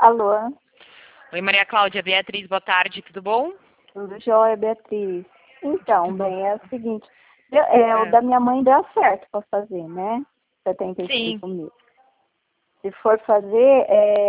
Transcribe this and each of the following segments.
Alô, Oi, Maria Cláudia, Beatriz, boa tarde, tudo bom? tudo jóia, Beatriz? Então, bem, é o seguinte, o É. da minha mãe deu certo para fazer, né? Sim, 75 mil. Se for fazer,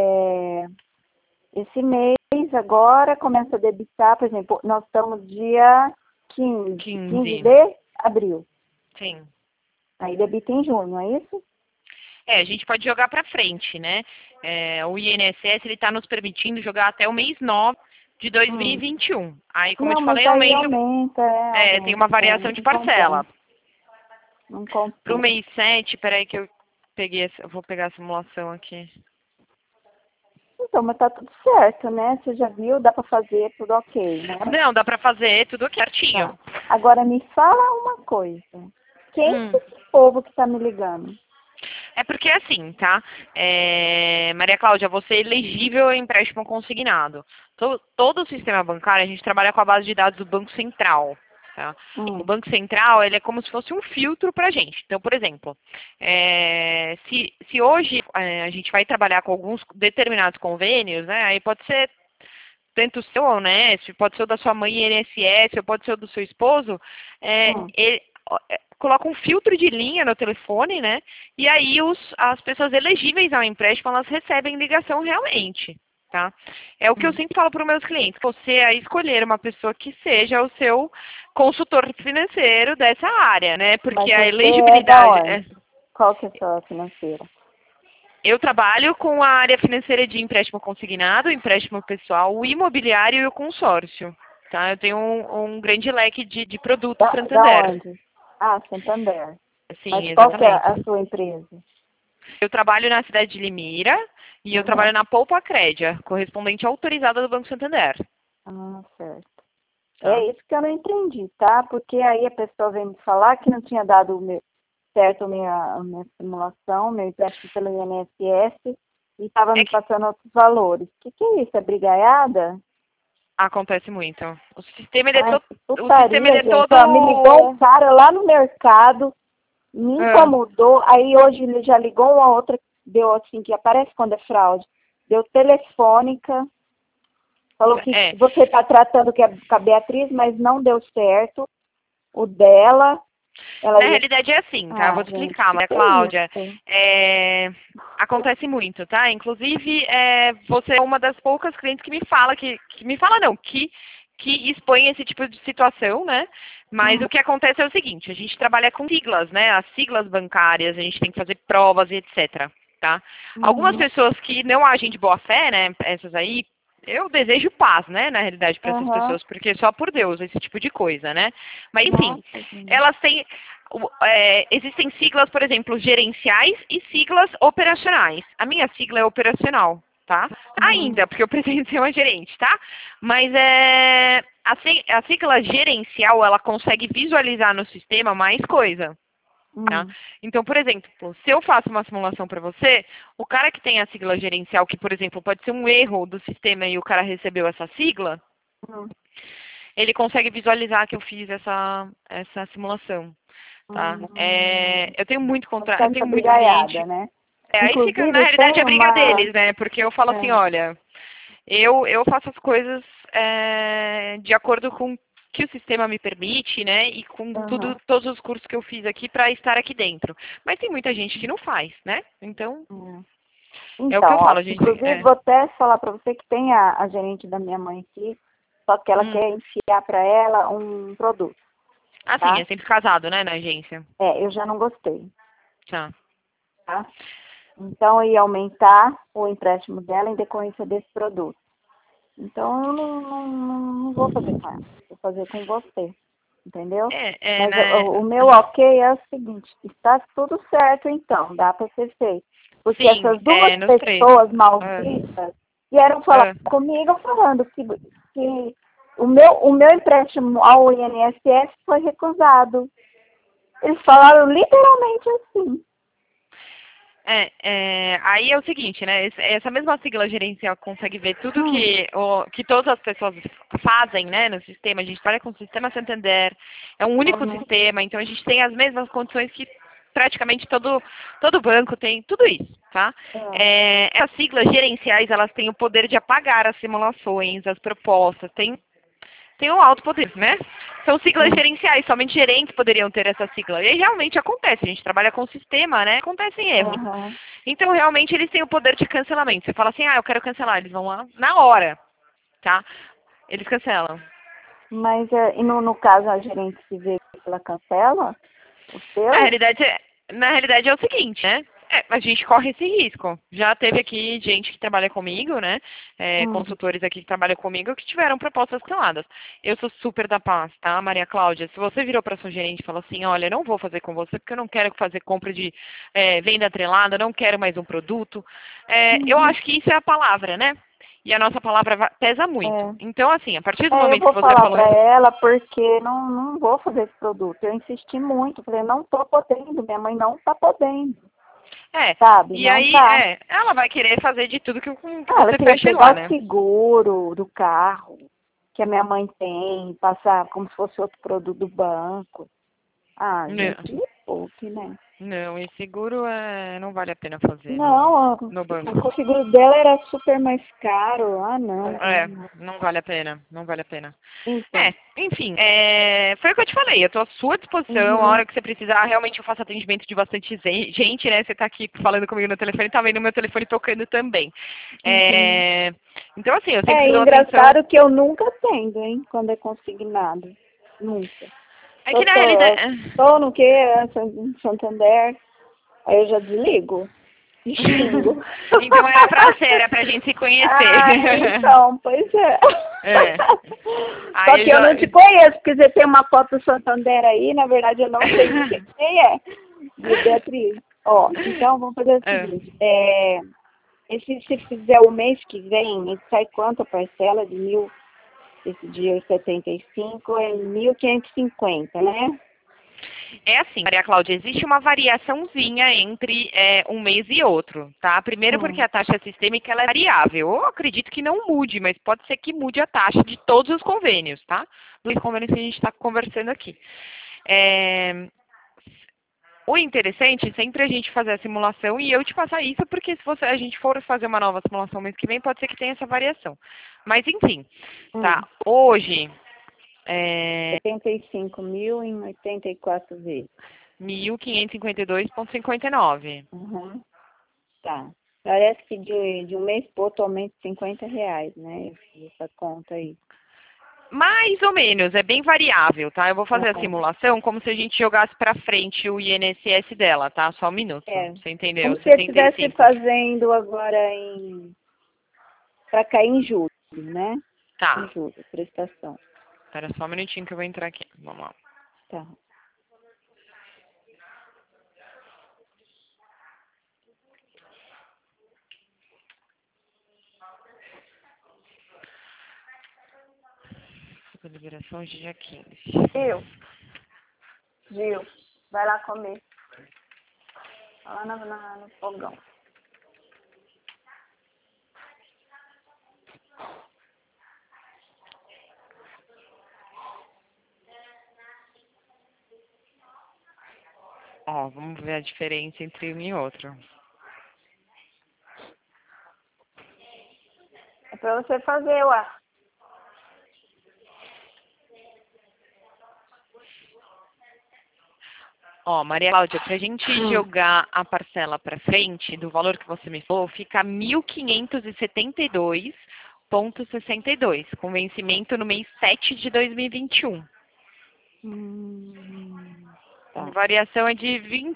esse mês agora começa a debitar, por exemplo, nós estamos dia 15 15, de abril. sim. Aí debita em junho, não é isso? A gente pode jogar para frente, né? O INSS ele está nos permitindo jogar até o mês 9 de 2021. Aí, como eu Não, te mas falei, aí aumenta, aumenta, tem aumenta, uma variação de não compensa, parcela. não Para o compensa. mês 7, peraí que eu eu vou pegar a simulação aqui. Então, mas tá tudo certo, né? Você já viu, dá para fazer, tudo ok, né? Não, dá para fazer tudo Tá. certinho. Agora me fala uma coisa. Quem que é Hum. esse povo que tá me ligando? É porque assim, tá? Maria Cláudia, você é elegível a empréstimo consignado. Todo o sistema bancário, a gente trabalha com a base de dados do Banco Central. Tá? O Hum, Banco Central, ele é como se fosse um filtro para a gente. Então, por exemplo, se hoje a gente vai trabalhar com alguns determinados convênios, né? Aí pode ser tanto o seu Unesp, pode ser o da sua mãe INSS, ou pode ser o do seu esposo, hum. ele coloca um filtro de linha no telefone, né? E aí as pessoas elegíveis ao empréstimo, elas recebem ligação realmente, tá? É o que eu sempre falo para os meus clientes, você a escolher uma pessoa que seja o seu consultor financeiro dessa área, né? Mas Porque a você é da elegibilidade... onde? Qual que é a sua financeira? Eu trabalho com a área financeira de empréstimo consignado, empréstimo pessoal, o imobiliário e o consórcio. Tá? Eu tenho um grande leque de produtos Da Santander. onde? Ah, Santander. Mas Sim, qual que é exatamente. a sua empresa? Eu trabalho na cidade de Limeira e eu Uhum. trabalho na Poupa Crédia, correspondente autorizada do Banco Santander. Ah, certo. Tá? É isso que eu não entendi, tá? Porque aí a pessoa veio me falar que não tinha dado certo a minha simulação, meu empréstimo pelo INSS, e estava É me que passando outros valores. O que é isso? É brigaiada? acontece muito. O sistema ele é, Ai, que o sistema ele putaria, é gente. Ó, me ligou um todo. cara lá no mercado, me Ah, incomodou. Aí hoje ele já ligou uma outra, deu assim, que aparece quando é fraude. Deu telefônica, falou que é. você está tratando com a Beatriz, mas não deu certo. O dela, ela Na ia. realidade é assim, tá? Eu Ah, vou te gente, explicar, que Maria é Cláudia. isso? Acontece muito, tá? Inclusive, você é uma das poucas clientes que me fala, que me fala não, que expõe esse tipo de situação, né? Mas Hum, o que acontece é o seguinte, a gente trabalha com siglas, né? As siglas bancárias, a gente tem que fazer provas e etc. Tá? Algumas uhum, pessoas que não agem de boa fé, né? Essas aí, eu desejo paz, né? Na realidade, para essas aham. pessoas, porque só por Deus, esse tipo de coisa, né? Mas enfim, Nossa, gente. elas têm existem siglas, por exemplo, gerenciais e siglas operacionais. A minha sigla é operacional, tá? Uhum, Ainda, porque eu pretendo ser uma gerente, tá? Mas a sigla gerencial, ela consegue visualizar no sistema mais coisa. Tá? uhum, Então, por exemplo, se eu faço uma simulação para você, o cara que tem a sigla gerencial, que, por exemplo, pode ser um erro do sistema e o cara recebeu essa sigla, uhum, ele consegue visualizar que eu fiz essa simulação. Tá? uhum. Eu tenho muito eu Tanta tenho muito brigaiada, cliente. né? Aí fica, na Inclusive, realidade, tem a briga uma. deles, né? Porque eu falo assim, É, olha, eu faço as coisas de acordo com o que o sistema me permite, né? E com aham, todos os cursos que eu fiz aqui para estar aqui dentro. Mas tem muita gente que não faz, né? Então, é. é o que Então, eu ó, falo, gente. inclusive vou até falar para você que tem a gerente da minha mãe aqui, só que ela Hum. quer enfiar para ela um produto, Assim, tá? é sempre casado, né, na agência. É, eu já não gostei, Tá. tá? Então, eu ia aumentar o empréstimo dela em decorrência desse produto. Então, eu não vou fazer com ela, vou fazer com você, entendeu? Mas Né? o meu ok é o seguinte, está tudo certo então, dá para ser feito. Porque Sim, essas duas nos três. pessoas Ah, malditas vieram falar ah. comigo falando que o meu empréstimo ao INSS foi recusado. Eles falaram literalmente assim. Aí é o seguinte, né? Essa mesma sigla gerencial consegue ver tudo Hum, que todas as pessoas fazem, né, no sistema. A gente trabalha com o sistema Santander, é um único uhum, sistema, então a gente tem as mesmas condições que praticamente todo banco tem tudo isso, tá? As siglas gerenciais, elas têm o poder de apagar as simulações, as propostas, tem um alto poder, né? São siglas gerenciais, somente gerentes poderiam ter essa sigla. E aí realmente acontece, a gente trabalha com sistema, né? Acontecem erros. Então, realmente, eles têm o poder de cancelamento. Você fala assim, eu quero cancelar, eles vão lá na hora, tá? Eles cancelam. Mas e no caso a gerente se vê que ela cancela o seu? Na realidade é o seguinte, né? A gente corre esse risco. Já teve aqui gente que trabalha comigo, né? Consultores aqui que trabalham comigo que tiveram propostas canceladas. Eu sou super da paz, tá, Maria Cláudia? Se você virou para sua gerente e falou assim, olha, eu não vou fazer com você porque eu não quero fazer compra de venda atrelada, não quero mais um produto. Eu acho que isso é a palavra, né? E a nossa palavra pesa muito. Então, assim, a partir do momento que você falou... Eu vou falar para falou... ela porque não vou fazer esse produto. Eu insisti muito. Falei, não estou podendo, minha mãe não está podendo. Sabe? E não aí, tá. ela vai querer fazer de tudo que Ela você queria fecha lá, pegar o né? seguro do carro que a minha mãe tem, passar como se fosse outro produto do banco. Gente, me poupe, né? Não, e seguro não vale a pena fazer Não, no banco. o seguro dela era super mais caro. Não. Não vale a pena, não vale a pena. Então. Enfim, foi o que eu te falei, eu estou à sua disposição, a hora que você precisar, realmente eu faço atendimento de bastante gente, né? Você está aqui falando comigo no telefone, tá vendo o meu telefone tocando também. Então, assim, eu sempre dou engraçado atenção. que eu nunca atendo, hein, quando é consignado. Nunca. É que na realidade... Tô no quê? Santander. Aí eu já desligo. E xingo. Então era pra gente se conhecer. Então, pois é. Só Aí que eu não te conheço, porque você tem uma foto do Santander aí, na verdade eu não sei quem é. Beatriz. Então vamos fazer o seguinte. Se fizer o mês que vem, sai quanto a parcela de esse dia 75 é 1.550, né? É assim, Maria Cláudia, existe uma variaçãozinha entre um mês e outro, tá? Primeiro porque a taxa sistêmica ela é variável. Eu acredito que não mude, mas pode ser que mude a taxa de todos os convênios, tá? Dos convênios que a gente está conversando aqui. O interessante é sempre a gente fazer a simulação e eu te passar isso, porque se a gente for fazer uma nova simulação mês que vem, pode ser que tenha essa variação. Mas, enfim, tá? Hoje... 75 mil em 84 vezes. 1.552,59. Tá. Parece que de um mês pro outro aumenta R$50, né? Essa conta aí. Mais ou menos, é bem variável, tá? Eu vou fazer a simulação como se a gente jogasse para frente o INSS dela, tá? Só um minuto, você entendeu? Como se eu estivesse fazendo agora para cair em julho, né? Tá. Em julho, prestação. Espera só um minutinho que eu vou entrar aqui. Vamos lá. Tá. Liberação de dia 15. Gil, vai lá comer. Lá no fogão. Vamos ver a diferença entre um e outro. É pra você fazer, ué. Maria Cláudia, pra gente jogar a parcela para frente, do valor que você me falou, fica 1.572,62, com vencimento no mês 7 de 2021. Tá. A variação é de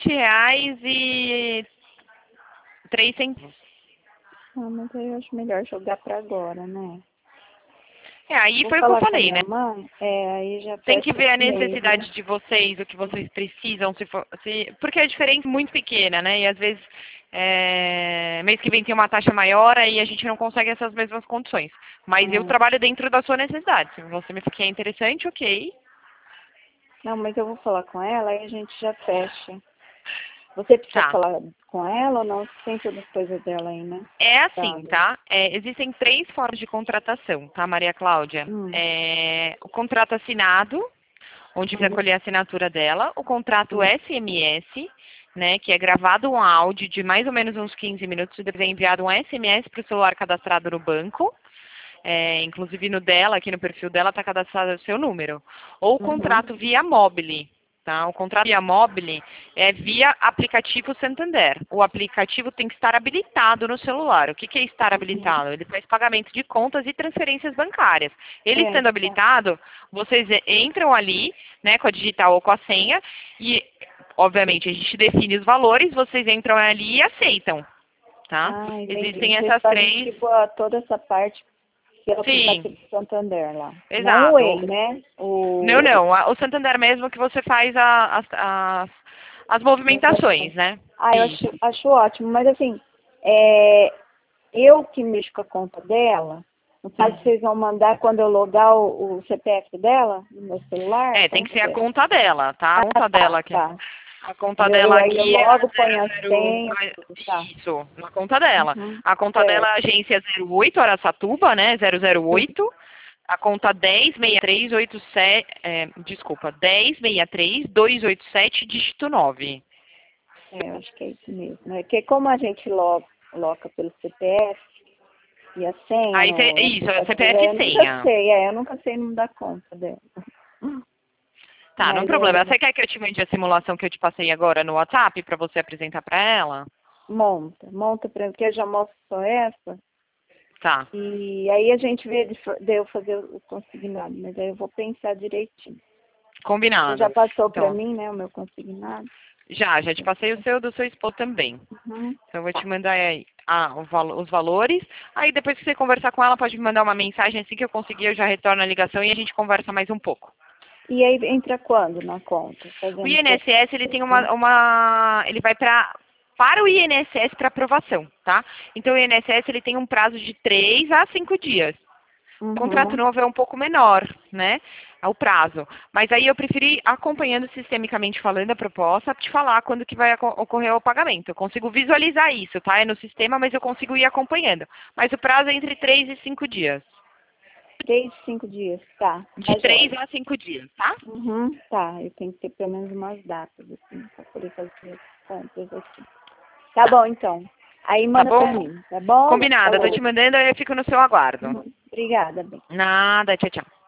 R$20,03. Mas aí eu acho melhor jogar pra agora, né? Aí foi o que eu falei, né? Aí já tem que ver a necessidade de vocês, o que vocês precisam, porque a diferença é muito pequena, né? E às vezes, mês que vem tem uma taxa maior, aí a gente não consegue essas mesmas condições. Mas eu trabalho dentro da sua necessidade. Se você me ficar interessante, ok. Não, mas eu vou falar com ela, aí a gente já fecha. Você precisa falar com ela ou não? Você tem todas as coisas dela aí, né? É assim, tá? Existem 3 formas de contratação, tá, Maria Cláudia? O contrato assinado, onde vai colher a assinatura dela, o contrato SMS né, que é gravado um áudio de mais ou menos uns 15 minutos e depois é enviado um SMS para o celular cadastrado no banco. Inclusive no dela, aqui no perfil dela, está cadastrado o seu número. Ou o contrato via mobile. Tá? O contrato via mobile é via aplicativo Santander. O aplicativo tem que estar habilitado no celular. O que é estar habilitado? Ele faz pagamento de contas e transferências bancárias. Ele estando habilitado, vocês entram ali, né, com a digital ou com a senha e, obviamente, a gente define os valores, vocês entram ali e aceitam. Tá? Existem essas três... Tipo, toda essa parte pelo aplicativo do Santander lá. Exato. Não o Way, né? Não. O Santander mesmo que você faz as movimentações, né? Eu acho ótimo. Mas assim, eu que mexo com a conta dela, no caso vocês vão mandar quando eu logar o CPF dela no meu celular? Tem que ser a conta dela, tá? A conta dela aqui. Tá. A conta dela aqui eu logo ponho a senha. Tá. Isso, na conta dela. A conta dela é a agência 08, Araçatuba, né? 008. A conta 106387, desculpa, 1063-287, dígito 9. Eu acho que é isso mesmo. É que como a gente loca pelo CPF e a senha... Isso, é CPF e senha. Eu nunca sei o número da conta dela. Tá, não tem problema. Você quer que eu te mande a simulação que eu te passei agora no WhatsApp para você apresentar para ela? Monta para mim, porque eu já mostro só essa. Tá. E aí a gente vê de eu fazer o consignado, mas aí eu vou pensar direitinho. Combinado. Você já passou para mim, né, o meu consignado? Já te passei o seu do seu esposo também. Então eu vou te mandar aí os valores. Aí depois que você conversar com ela, pode me mandar uma mensagem. Assim que eu conseguir, eu já retorno a ligação e a gente conversa mais um pouco. E aí entra quando na conta? O INSS, ele tem ele vai para o INSS para aprovação, tá? Então o INSS, ele tem um prazo de 3 a 5 dias. O contrato novo é um pouco menor, né? É o prazo. Mas aí eu preferi, acompanhando sistemicamente falando a proposta, te falar quando que vai ocorrer o pagamento. Eu consigo visualizar isso, tá? É no sistema, mas eu consigo ir acompanhando. Mas o prazo é entre 3 e 5 dias. 3 a 5 dias, tá. De 3 a 5 dias, tá? Tá, eu tenho que ter pelo menos umas datas, assim, pra poder fazer as compras, assim. Tá bom, então. Aí manda pra mim, tá bom? Combinado, eu tô te mandando, aí eu fico no seu aguardo. Obrigada, bem. Nada, tchau, tchau.